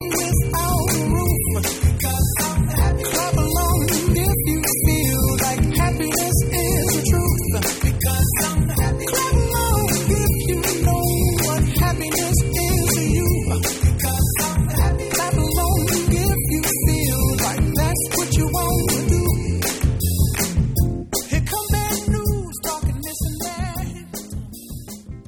without a roof. Clap along if you feel like happiness is the truth. Clap along if you know what happiness is to you. Clap along if you feel like that's what you want to do. Here come bad news, talking this and that.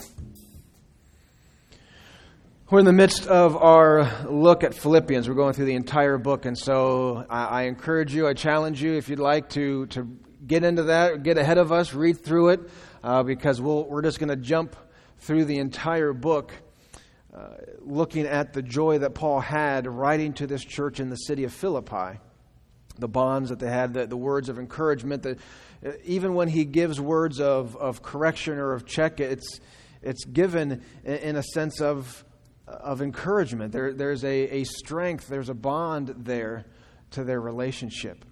We're in the midst of our look at Philippians. We're going through the entire book, and so I encourage you, I challenge you, if you'd like to get into that, get ahead of us, read through it, because we're just going to jump through the entire book, looking at the joy that Paul had writing to this church in the city of Philippi, the bonds that they had, the words of encouragement. Even when he gives words of correction or of check, it's given in a sense of encouragement. There's a strength, there's a bond there to their relationship.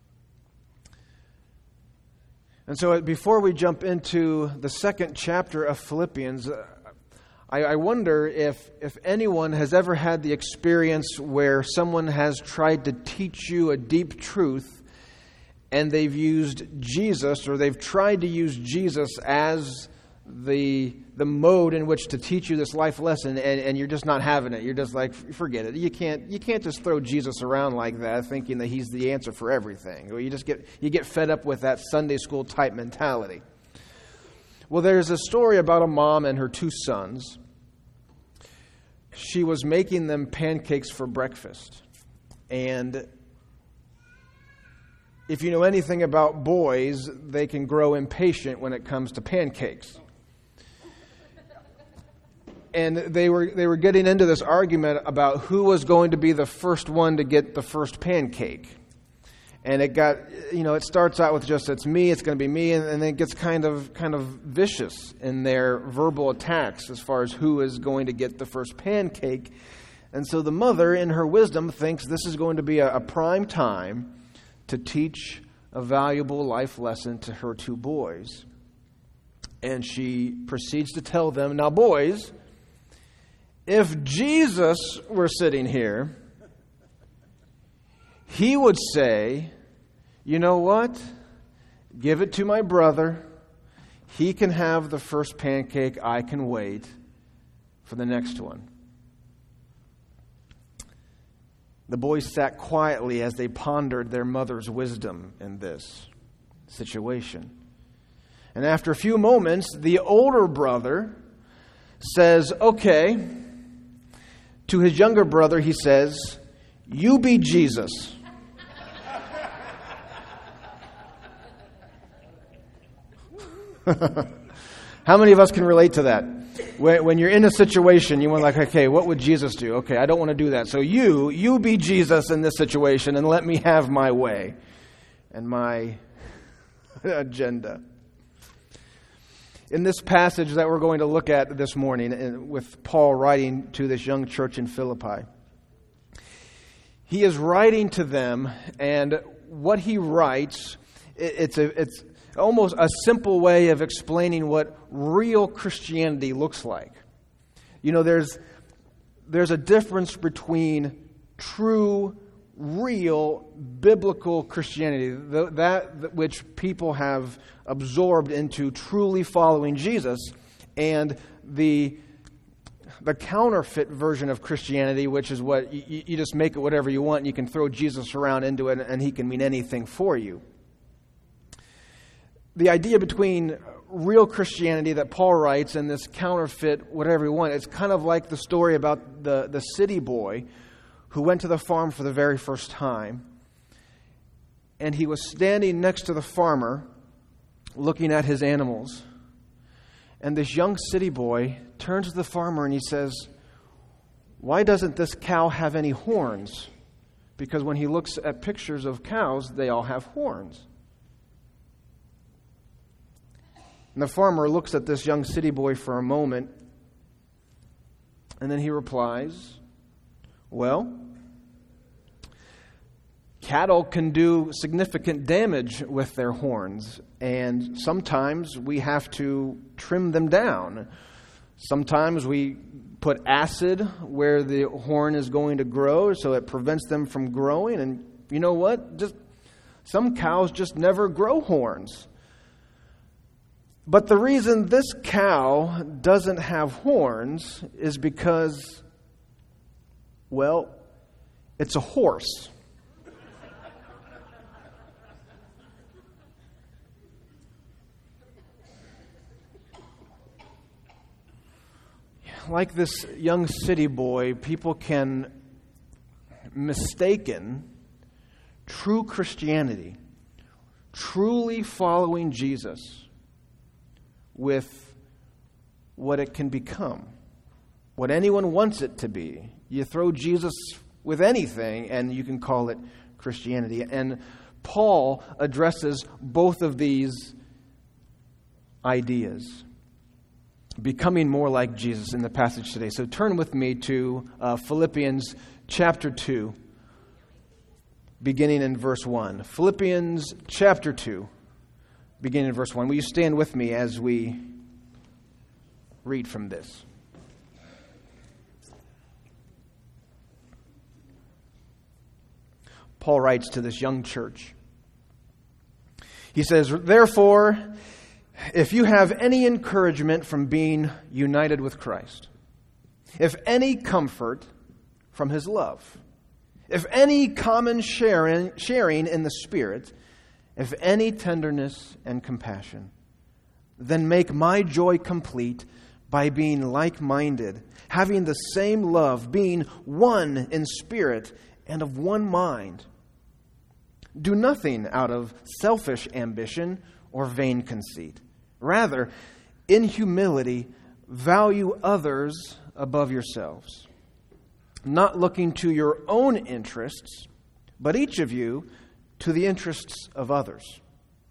And so before we jump into the second chapter of Philippians, I wonder if anyone has ever had the experience where someone has tried to teach you a deep truth and they've used Jesus, or they've tried to use Jesus as the mode in which to teach you this life lesson, and you're just not having it. You're just like, forget it. You can't just throw Jesus around like that, thinking that he's the answer for everything. Or you get fed up with that Sunday school type mentality. Well, there's a story about a mom and her two sons. She was making them pancakes for breakfast, and if you know anything about boys, they can grow impatient when it comes to pancakes. And they were getting into this argument about who was going to be the first one to get the first pancake. And it got, it starts out with just, it's me, it's going to be me, and then it gets kind of vicious in their verbal attacks as far as who is going to get the first pancake. And so the mother, in her wisdom, thinks this is going to be a prime time to teach a valuable life lesson to her two boys. And she proceeds to tell them, now boys, if Jesus were sitting here, he would say, you know what? Give it to my brother. He can have the first pancake. I can wait for the next one. The boys sat quietly as they pondered their mother's wisdom in this situation. And after a few moments, the older brother says, okay. To his younger brother, he says, you be Jesus. How many of us can relate to that? When you're in a situation, you want okay, what would Jesus do? Okay, I don't want to do that. So you be Jesus in this situation and let me have my way and my agenda. In this passage that we're going to look at this morning, with Paul writing to this young church in Philippi, he is writing to them, and what he writes, it's almost a simple way of explaining what real Christianity looks like. There's a difference between true, real, biblical Christianity, that which people have absorbed into truly following Jesus, and the counterfeit version of Christianity, which is what you just make it whatever you want, and you can throw Jesus around into it, and he can mean anything for you. The idea between real Christianity that Paul writes and this counterfeit whatever you want, it's kind of like the story about the city boy who went to the farm for the very first time, and he was standing next to the farmer looking at his animals. And this young city boy turns to the farmer and he says, why doesn't this cow have any horns? Because when he looks at pictures of cows, they all have horns. And the farmer looks at this young city boy for a moment, and then he replies, well, cattle can do significant damage with their horns, and sometimes we have to trim them down. Sometimes we put acid where the horn is going to grow so it prevents them from growing. And you know what? Just some cows just never grow horns. But the reason this cow doesn't have horns is because, well, it's a horse. Like this young city boy, people can mistaken true Christianity, truly following Jesus, with what it can become, what anyone wants it to be. You throw Jesus with anything and you can call it Christianity. And Paul addresses both of these ideas, becoming more like Jesus in the passage today. So turn with me to Philippians chapter 2, beginning in verse 1. Philippians chapter 2, beginning in verse 1. Will you stand with me as we read from this? Paul writes to this young church. He says, "Therefore, if you have any encouragement from being united with Christ, if any comfort from His love, if any common sharing in the Spirit, if any tenderness and compassion, then make my joy complete by being like-minded, having the same love, being one in spirit and of one mind. Do nothing out of selfish ambition or vain conceit. Rather, in humility, value others above yourselves, not looking to your own interests, but each of you to the interests of others.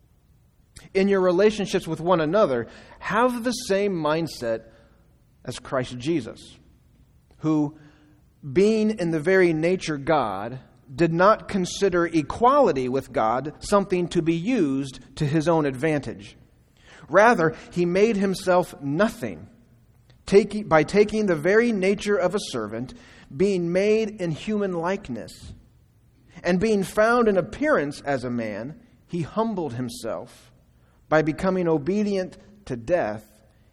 In your relationships with one another, have the same mindset as Christ Jesus, who, being in the very nature God, did not consider equality with God something to be used to His own advantage. Rather, He made Himself nothing, by taking the very nature of a servant, being made in human likeness. And being found in appearance as a man, He humbled Himself by becoming obedient to death,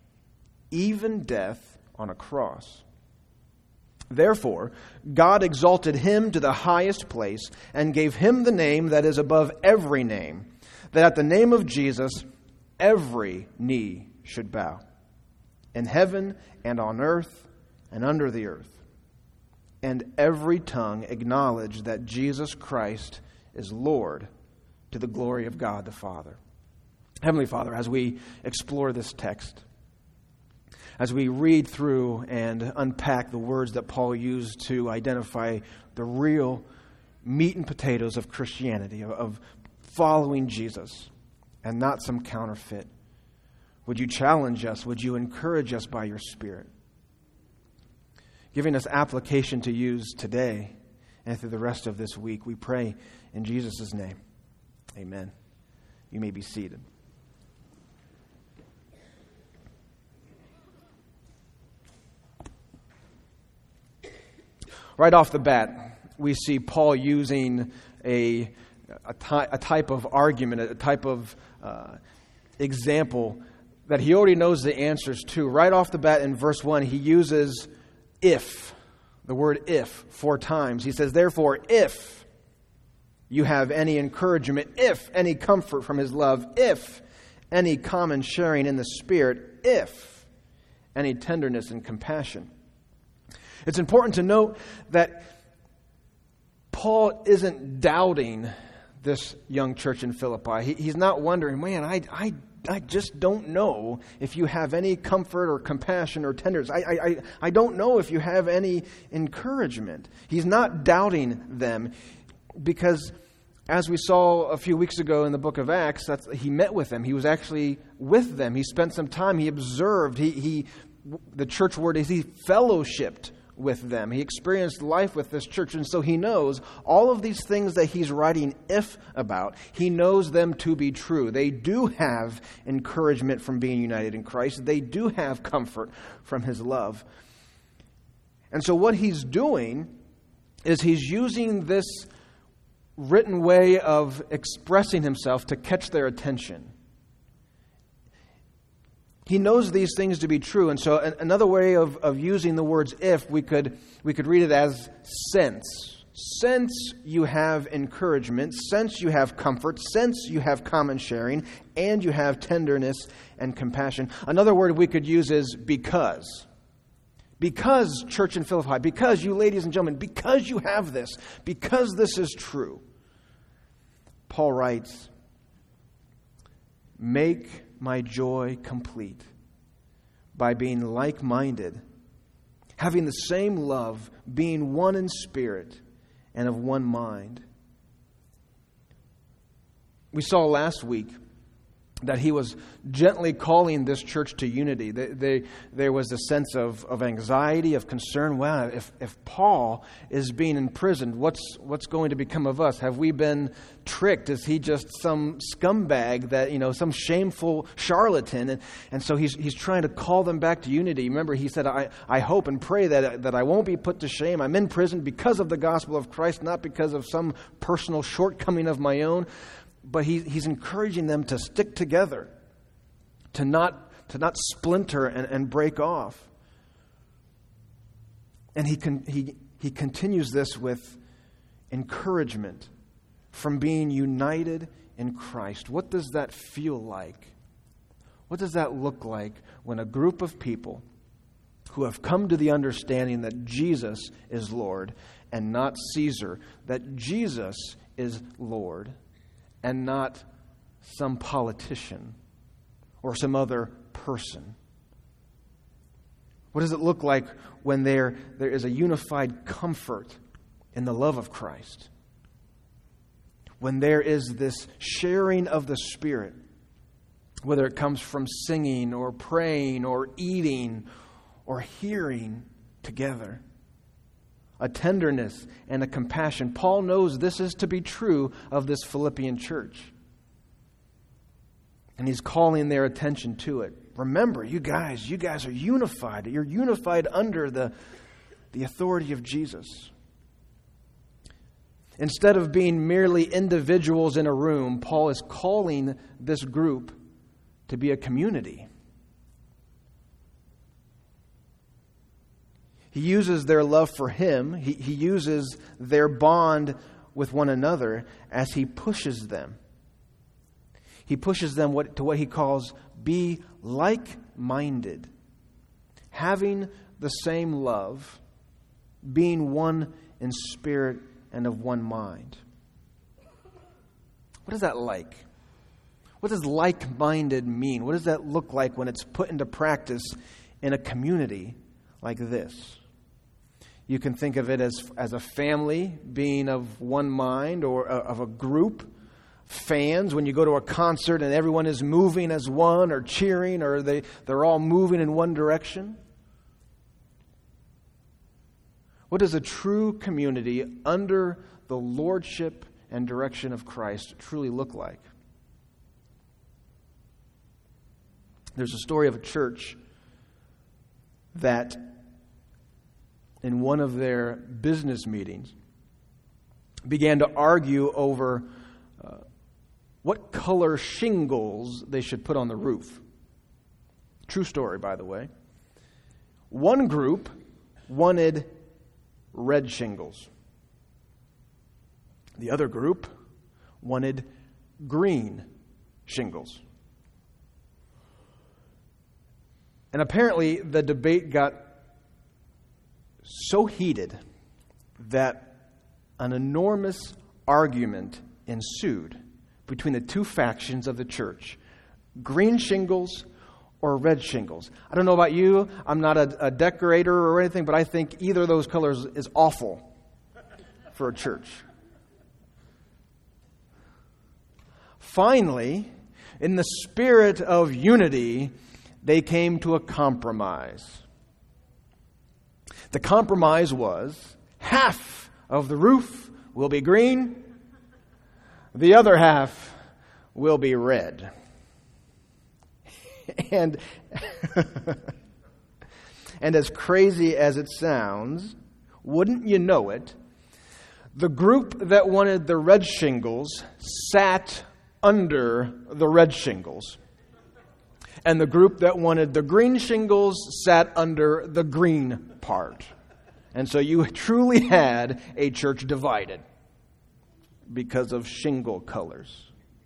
even death on a cross. Therefore, God exalted Him to the highest place and gave Him the name that is above every name, that at the name of Jesus every knee should bow, in heaven and on earth and under the earth, and every tongue acknowledge that Jesus Christ is Lord, to the glory of God the Father." Heavenly Father, as we explore this text, as we read through and unpack the words that Paul used to identify the real meat and potatoes of Christianity, of following Jesus and not some counterfeit, would you challenge us? Would you encourage us by your Spirit, giving us application to use today and through the rest of this week? We pray in Jesus' name. Amen. You may be seated. Right off the bat, we see Paul using a type of argument, a type of example that he already knows the answers to. Right off the bat in verse 1, he uses if, the word if, 4 times. He says, "Therefore, if you have any encouragement, if any comfort from His love, if any common sharing in the Spirit, if any tenderness and compassion." It's important to note that Paul isn't doubting this young church in Philippi. He's not wondering, man, I just don't know if you have any comfort or compassion or tenderness. I don't know if you have any encouragement. He's not doubting them because, as we saw a few weeks ago in the book of Acts, he met with them. He was actually with them. He spent some time. He observed. The church word is he fellowshipped with them. He experienced life with this church, and so he knows all of these things that he's writing if about. He knows them to be true. They do have encouragement from being united in Christ. They do have comfort from His love. And so what he's doing is he's using this written way of expressing himself to catch their attention. He knows these things to be true, and so another way of using the words if, we could read it as since. Since you have encouragement, since you have comfort, since you have common sharing, and you have tenderness and compassion. Another word we could use is because. Because, church in Philippi, because you ladies and gentlemen, because you have this, because this is true. Paul writes, make my joy complete by being like-minded, having the same love, being one in spirit, and of one mind. We saw last week that he was gently calling this church to unity. There was a sense of anxiety, of concern. Wow, if Paul is being imprisoned, what's going to become of us? Have we been tricked? Is he just some scumbag that, some shameful charlatan? And so he's trying to call them back to unity. Remember, he said, I hope and pray that I won't be put to shame. I'm in prison because of the gospel of Christ, not because of some personal shortcoming of my own. But he's encouraging them to stick together, to not splinter and break off. And he continues this with encouragement from being united in Christ. What does that feel like? What does that look like when a group of people who have come to the understanding that Jesus is Lord and not Caesar, that Jesus is Lord, and not some politician or some other person? What does it look like when there is a unified comfort in the love of Christ? When there is this sharing of the Spirit, whether it comes from singing or praying or eating or hearing together. A tenderness and a compassion. Paul knows this is to be true of this Philippian church. And he's calling their attention to it. Remember, you guys are unified. You're unified under the authority of Jesus. Instead of being merely individuals in a room, Paul is calling this group to be a community. He uses their love for him. He uses their bond with one another as he pushes them. He pushes them to what he calls be like-minded, having the same love, being one in spirit and of one mind. What is that like? What does like-minded mean? What does that look like when it's put into practice in a community like this? You can think of it as a family being of one mind, or of a group. Fans, when you go to a concert and everyone is moving as one, or cheering, or they're all moving in one direction. What does a true community under the lordship and direction of Christ truly look like? There's a story of a church that in one of their business meetings began to argue over what color shingles they should put on the roof. True story, by the way. One group wanted red shingles. The other group wanted green shingles. And apparently the debate got so heated that an enormous argument ensued between the two factions of the church. Green shingles or red shingles. I don't know about you. I'm not a decorator or anything, but I think either of those colors is awful for a church. Finally, in the spirit of unity, they came to a compromise. The compromise was half of the roof will be green, the other half will be red. And And as crazy as it sounds, wouldn't you know it, the group that wanted the red shingles sat under the red shingles. And the group that wanted the green shingles sat under the green part. And so you truly had a church divided because of shingle colors.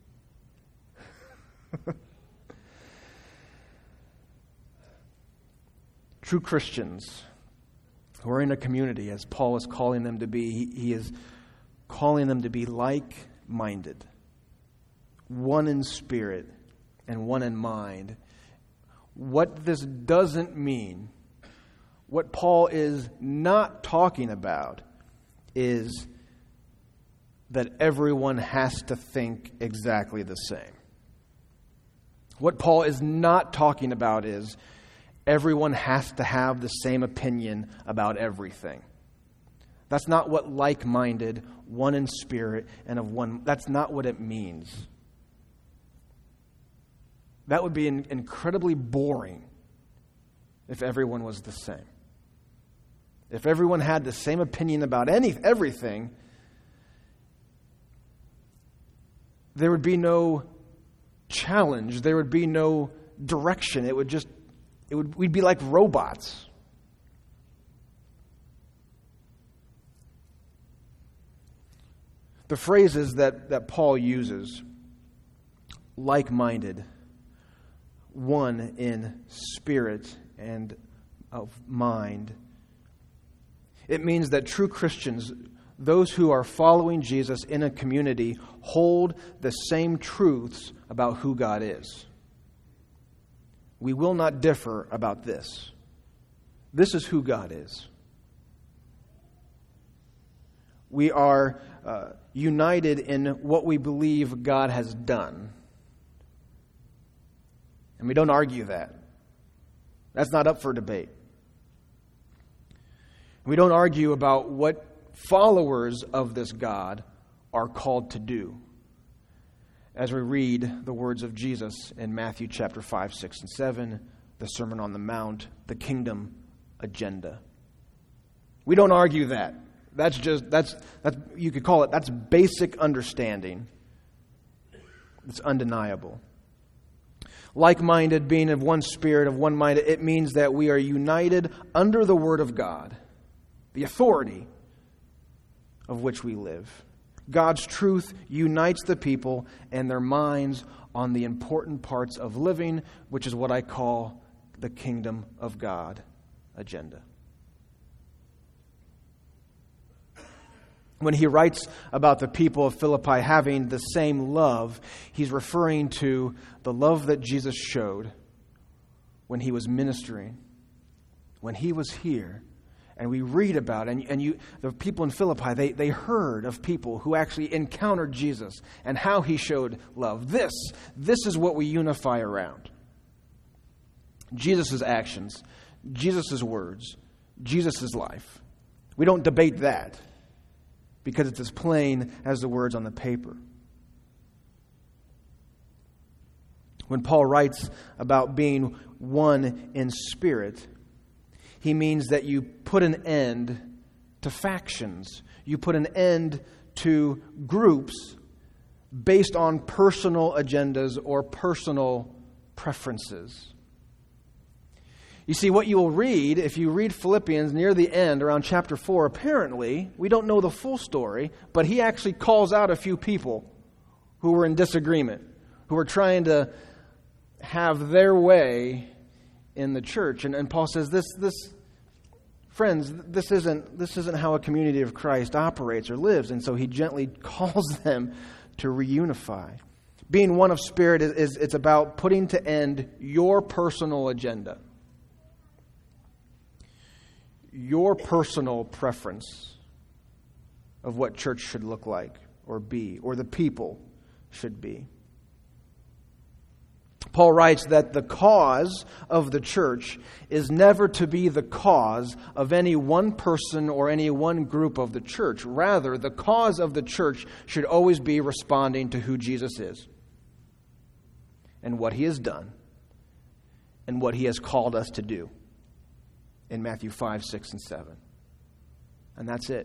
True Christians who are in a community, as Paul is calling them to be, he is calling them to be like-minded, one in spirit and one in mind. What this doesn't mean, what Paul is not talking about, is that everyone has to think exactly the same. What Paul is not talking about is everyone has to have the same opinion about everything. That's not what like-minded, one in spirit, and of one, that's not what it means. That would be incredibly boring if everyone was the same. If everyone had the same opinion about everything, there would be no challenge. There would be no direction. We'd be like robots. The phrases that Paul uses, like-minded, one in spirit and of mind, it means that true Christians, those who are following Jesus in a community, hold the same truths about who God is. We will not differ about this. This is who God is. We are united in what we believe God has done. And we don't argue that. That's not up for debate. We don't argue about what followers of this God are called to do, as we read the words of Jesus in Matthew chapter 5, 6, and 7, the Sermon on the Mount, the kingdom agenda. We don't argue that. That's you could call it, that's basic understanding. It's undeniable. Like-minded, being of one spirit, of one mind, it means that we are united under the Word of God, the authority of which we live. God's truth unites the people and their minds on the important parts of living, which is what I call the kingdom of God agenda. When he writes about the people of Philippi having the same love, he's referring to the love that Jesus showed when he was ministering, when he was here. And we read about it, and the people in Philippi, they heard of people who actually encountered Jesus and how he showed love. This is what we unify around. Jesus' actions, Jesus' words, Jesus' life. We don't debate that because it's as plain as the words on the paper. When Paul writes about being one in spirit, he means that you put an end to factions. You put an end to groups based on personal agendas or personal preferences. You see, what you will read, if you read Philippians near the end, around chapter 4, apparently, we don't know the full story, but he actually calls out a few people who were in disagreement, who were trying to have their way in the church. And Paul says, friends, this isn't how a community of Christ operates or lives. And so he gently calls them to reunify. Being one of spirit it's about putting to end your personal agenda, your personal preference of what church should look like or be, or the people should be. Paul writes that the cause of the church is never to be the cause of any one person or any one group of the church. Rather, the cause of the church should always be responding to who Jesus is and what he has done and what he has called us to do. in Matthew 5, 6, and 7. And that's it.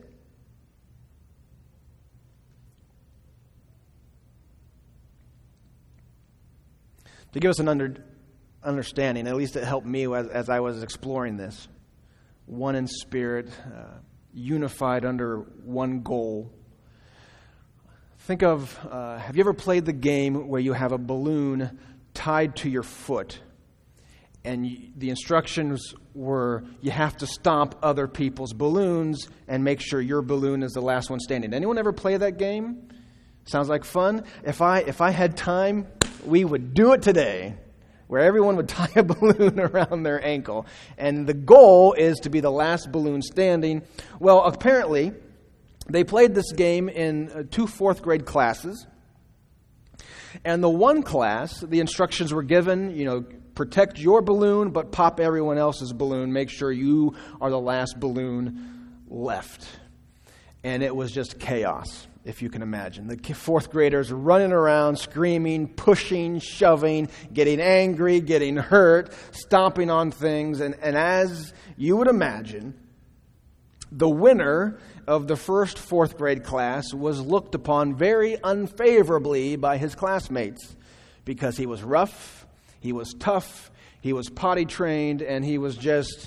To give us an understanding, at least it helped me as I was exploring this. One in spirit, unified under one goal. Think of, have you ever played the game where you have a balloon tied to your foot? And the instructions were you have to stomp other people's balloons and make sure your balloon is the last one standing. Anyone ever play that game? Sounds like fun. If I had time, we would do it today, where everyone would tie a balloon around their ankle. And the goal is to be the last balloon standing. Well, apparently, they played this game in 2 fourth-grade classes. And the one class, the instructions were given, protect your balloon, but pop everyone else's balloon. Make sure you are the last balloon left. And it was just chaos, if you can imagine. The fourth graders running around, screaming, pushing, shoving, getting angry, getting hurt, stomping on things. And as you would imagine, the winner of the first fourth grade class was looked upon very unfavorably by his classmates because he was rough, he was tough, he was potty trained, and he was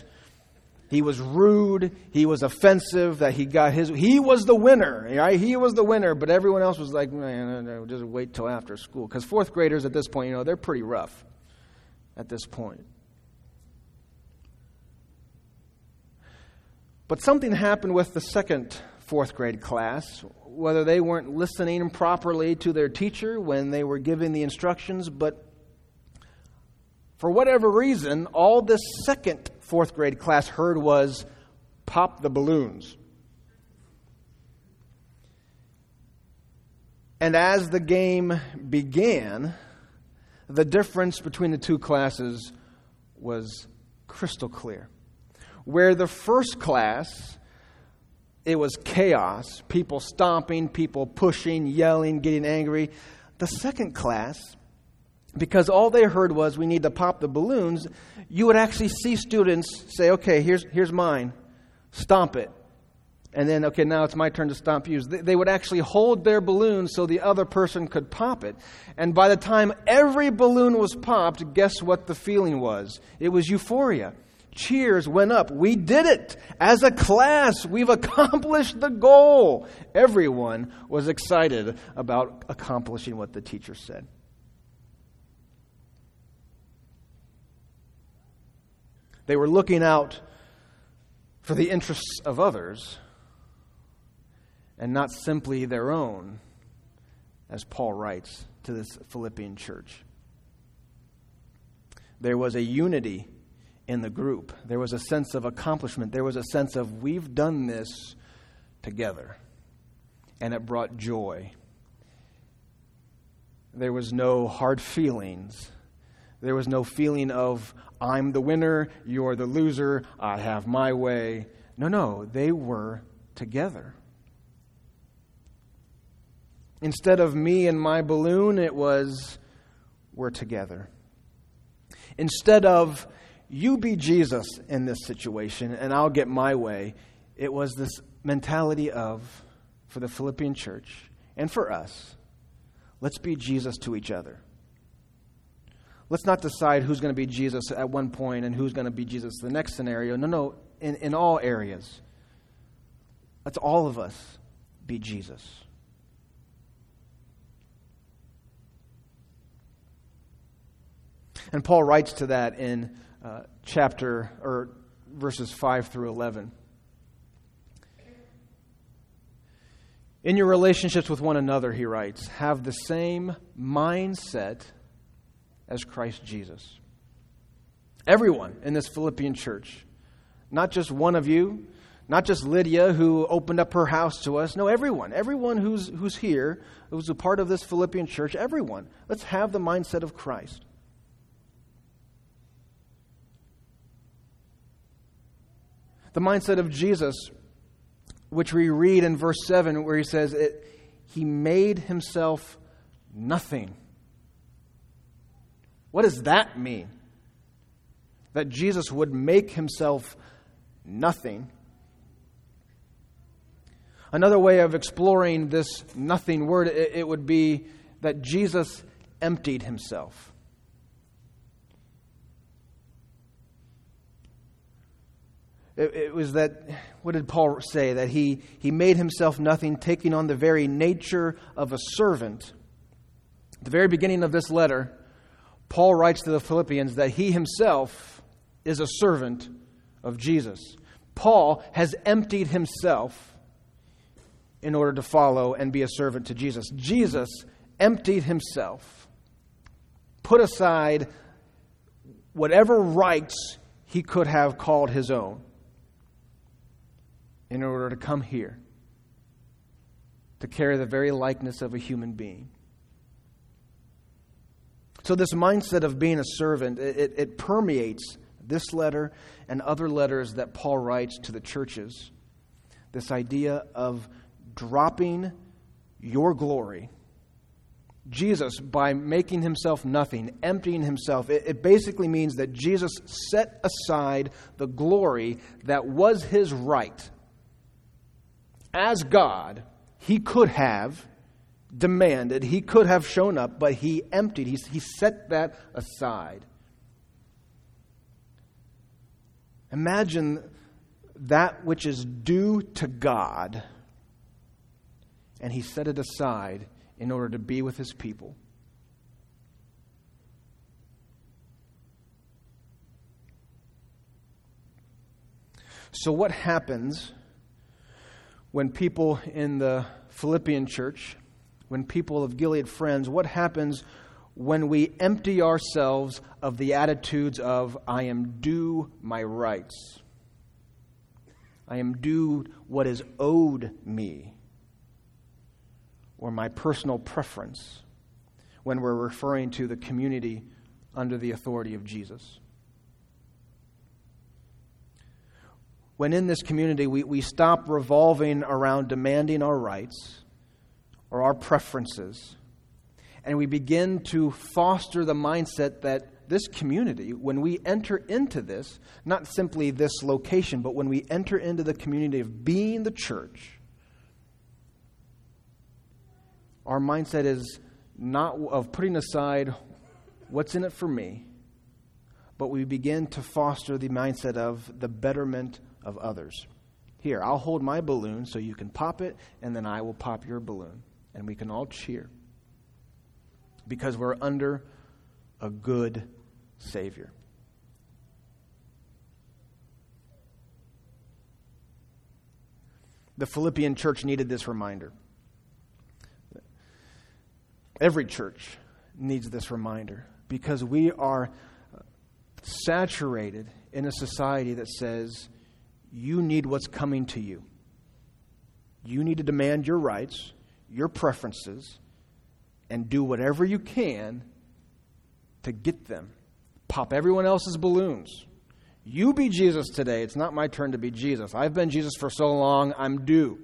rude, he was offensive, that he was the winner, right? He was the winner, but everyone else was like, man, just wait till after school. Because fourth graders at this point, they're pretty rough at this point. But something happened with the second fourth grade class, whether they weren't listening properly to their teacher when they were giving the instructions, but for whatever reason, all this second fourth grade class heard was, pop the balloons. And as the game began, the difference between the two classes was crystal clear. Where the first class, it was chaos, people stomping, people pushing, yelling, getting angry. The second class, because all they heard was we need to pop the balloons, you would actually see students say, okay, here's mine, stomp it. And then, okay, now it's my turn to stomp yours. They would actually hold their balloon so the other person could pop it. And by the time every balloon was popped, guess what the feeling was? It was euphoria. Cheers went up. We did it. As a class, we've accomplished the goal. Everyone was excited about accomplishing what the teacher said. They were looking out for the interests of others and not simply their own, as Paul writes to this Philippian church. There was a unity in the group. There was a sense of accomplishment. There was a sense of we've done this together. And it brought joy. There was no hard feelings. There was no feeling of I'm the winner, you're the loser, I have my way. No, they were together. Instead of me and my balloon, it was we're together. Instead of you be Jesus in this situation and I'll get my way, it was this mentality of, for the Philippian church and for us, let's be Jesus to each other. Let's not decide who's going to be Jesus at one point and who's going to be Jesus the next scenario. No, in all areas. Let's all of us be Jesus. And Paul writes to that in verses 5 through 11. In your relationships with one another, he writes, have the same mindset as Christ Jesus. Everyone in this Philippian church, not just one of you, not just Lydia who opened up her house to us. No, everyone who's here, who's a part of this Philippian church, everyone. Let's have the mindset of Christ. The mindset of Jesus, which we read in verse 7 where he says, he made himself nothing. What does that mean? That Jesus would make himself nothing. Another way of exploring this nothing word, it would be that Jesus emptied himself. It was that, what did Paul say? That he made himself nothing, taking on the very nature of a servant. At the very beginning of this letter, Paul writes to the Philippians that he himself is a servant of Jesus. Paul has emptied himself in order to follow and be a servant to Jesus. Jesus emptied himself, put aside whatever rights he could have called his own, in order to come here, to carry the very likeness of a human being. So this mindset of being a servant, it permeates this letter and other letters that Paul writes to the churches. This idea of dropping your glory. Jesus, by making himself nothing, emptying himself, it basically means that Jesus set aside the glory that was his right. As God, he could have demanded, he could have shown up, but he emptied, he set that aside. Imagine that which is due to God, and he set it aside in order to be with his people. So what happens when people in the Philippian church, when people of Gilead Friends, what happens when we empty ourselves of the attitudes of, I am due my rights. I am due what is owed me, or my personal preference, when we're referring to the community under the authority of Jesus. When in this community we stop revolving around demanding our rights or our preferences, and we begin to foster the mindset that this community, when we enter into this, not simply this location, but when we enter into the community of being the church, our mindset is not of putting aside what's in it for me, but we begin to foster the mindset of the betterment of others. Here, I'll hold my balloon so you can pop it, and then I will pop your balloon. And we can all cheer. Because we're under a good Savior. The Philippian church needed this reminder. Every church needs this reminder. Because we are saturated in a society that says, you need what's coming to you. You need to demand your rights, your preferences, and do whatever you can to get them. Pop everyone else's balloons. You be Jesus today. It's not my turn to be Jesus. I've been Jesus for so long, I'm due.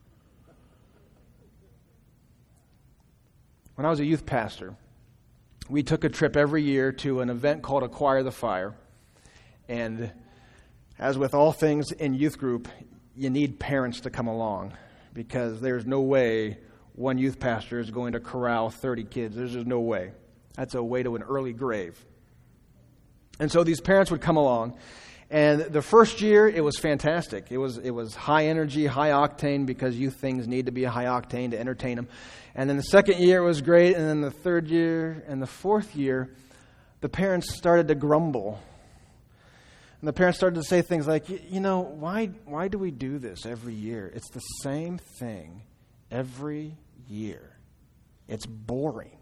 When I was a youth pastor, we took a trip every year to an event called Acquire the Fire. And as with all things in youth group, you need parents to come along, because there's no way one youth pastor is going to corral 30 kids. There's just no way. That's a way to an early grave. And so these parents would come along. And the first year, it was fantastic. It was high energy, high octane, because youth things need to be high octane to entertain them. And then the second year, it was great. And then the third year and the fourth year, the parents started to grumble. And the parents started to say things like, why do we do this every year? It's the same thing every year. It's boring.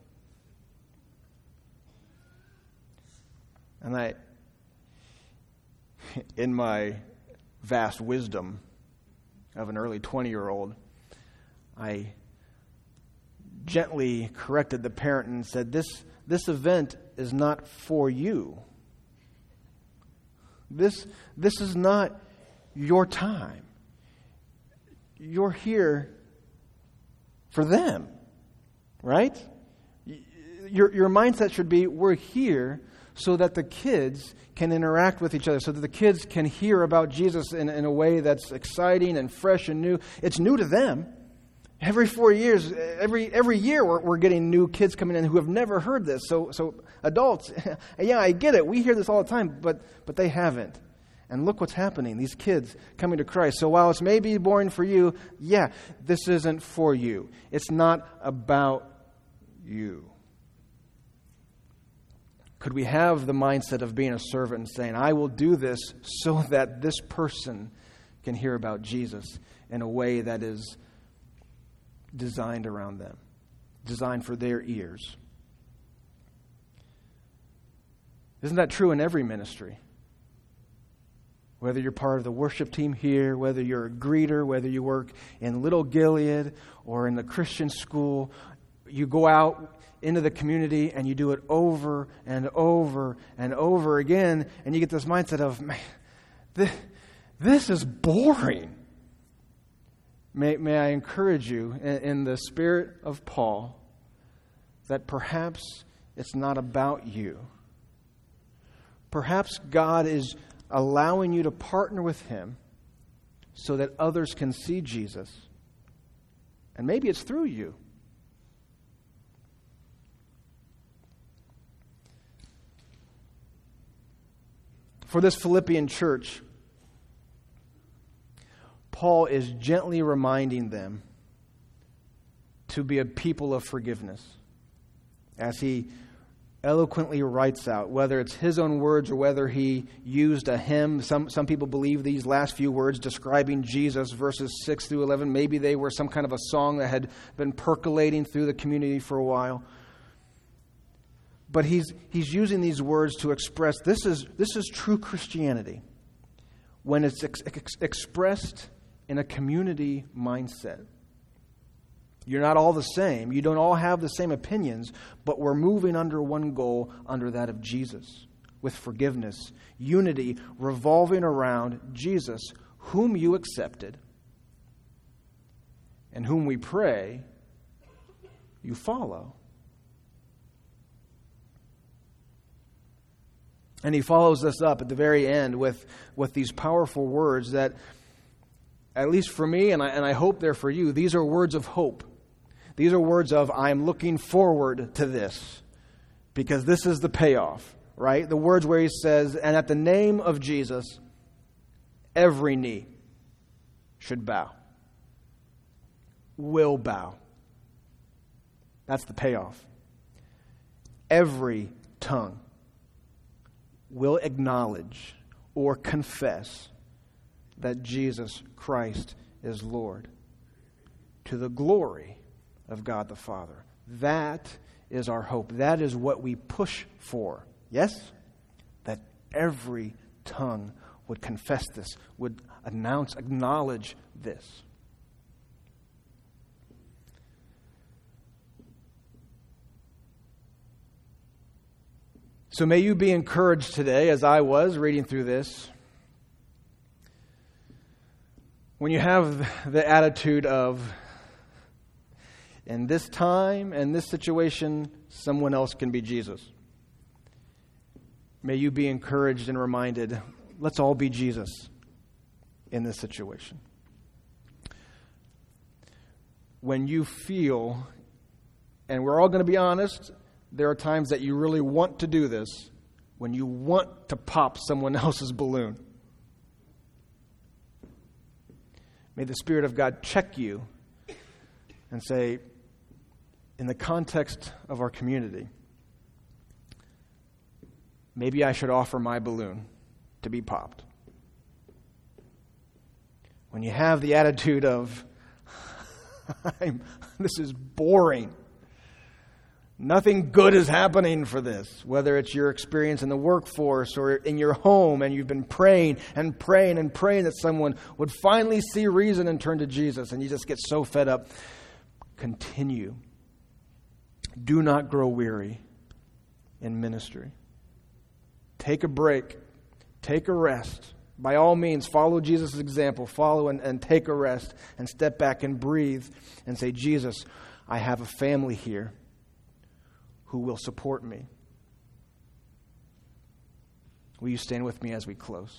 And in my vast wisdom of an early 20-year-old, I gently corrected the parent and said, this event is not for you. This is not your time. You're here for them, right? Your mindset should be, we're here so that the kids can interact with each other, so that the kids can hear about Jesus in a way that's exciting and fresh and new. It's new to them. Every 4 years, every year we're getting new kids coming in who have never heard this. So adults, yeah, I get it. We hear this all the time, but they haven't. And look what's happening. These kids coming to Christ. So while it's maybe boring for you, yeah, this isn't for you. It's not about you. Could we have the mindset of being a servant and saying, I will do this so that this person can hear about Jesus in a way that is designed around them, designed for their ears? Isn't that true in every ministry? Whether you're part of the worship team here, whether you're a greeter, whether you work in Little Gilead or in the Christian school, you go out into the community and you do it over and over and over again, and you get this mindset of, man, this is boring. May I encourage you in the spirit of Paul that perhaps it's not about you. Perhaps God is allowing you to partner with Him so that others can see Jesus. And maybe it's through you. For this Philippian church, Paul is gently reminding them to be a people of forgiveness. As he eloquently writes out, whether it's his own words or whether he used a hymn. Some people believe these last few words describing Jesus, verses 6 through 11, maybe they were some kind of a song that had been percolating through the community for a while. But he's using these words to express this is true Christianity when it's expressed in a community mindset. You're not all the same. You don't all have the same opinions, but we're moving under one goal, under that of Jesus, with forgiveness, unity revolving around Jesus, whom you accepted, and whom we pray you follow. And he follows this up at the very end with these powerful words that, at least for me, and I hope they're for you, these are words of hope. These are words of, I'm looking forward to this, because this is the payoff, right? The words where he says, and at the name of Jesus, every knee should bow, will bow. That's the payoff. Every tongue will acknowledge or confess that Jesus Christ is Lord, to the glory of God the Father. That is our hope. That is what we push for. Yes? That every tongue would confess this, would acknowledge this. So may you be encouraged today, as I was reading through this, when you have the attitude of, in this time and this situation, someone else can be Jesus. May you be encouraged and reminded, let's all be Jesus in this situation. When you feel, and we're all going to be honest, there are times that you really want to do this, when you want to pop someone else's balloon. May the Spirit of God check you and say, in the context of our community, maybe I should offer my balloon to be popped. When you have the attitude of, this is boring, nothing good is happening for this, whether it's your experience in the workforce or in your home, and you've been praying and praying and praying that someone would finally see reason and turn to Jesus, and you just get so fed up. Continue. Do not grow weary in ministry. Take a break. Take a rest. By all means, follow Jesus' example. Follow and take a rest and step back and breathe and say, Jesus, I have a family here who will support me. Will you stand with me as we close?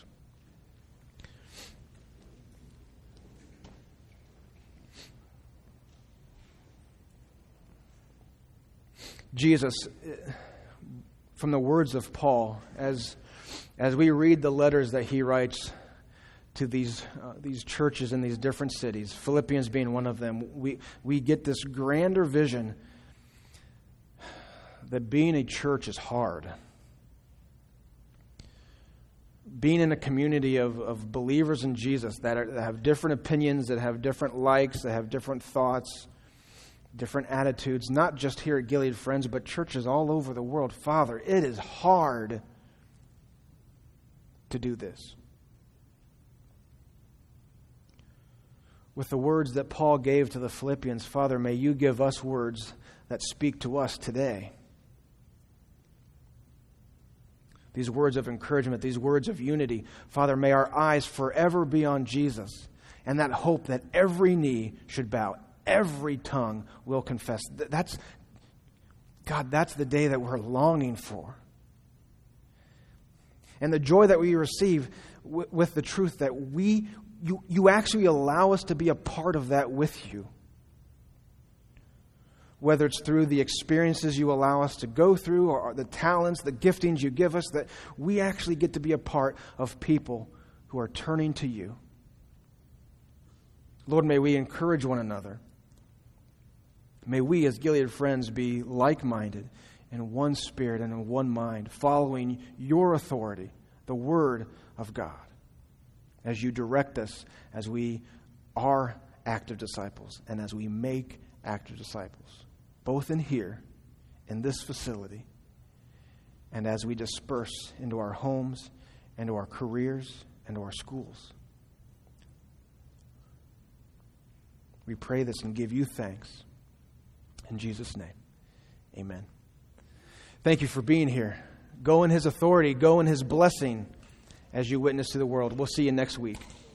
Jesus, from the words of Paul, as we read the letters that he writes to these churches in these different cities, Philippians being one of them, we get this grander vision that being a church is hard. Being in a community of believers in Jesus that have different opinions, that have different likes, that have different thoughts, different attitudes, not just here at Gilead Friends, but churches all over the world. Father, it is hard to do this. With the words that Paul gave to the Philippians, Father, may you give us words that speak to us today. These words of encouragement, these words of unity. Father, may our eyes forever be on Jesus and that hope that every knee should bow, every tongue will confess. That's the day that we're longing for. And the joy that we receive with the truth that you actually allow us to be a part of that with you. Whether it's through the experiences you allow us to go through or the talents, the giftings you give us, that we actually get to be a part of people who are turning to you. Lord, may we encourage one another. May we as Gilead Friends be like-minded in one spirit and in one mind, following your authority, the Word of God, as you direct us as we are active disciples and as we make active disciples, both in here, in this facility, and as we disperse into our homes, into our careers, into our schools. We pray this and give you thanks. In Jesus' name, amen. Thank you for being here. Go in his authority, go in his blessing as you witness to the world. We'll see you next week.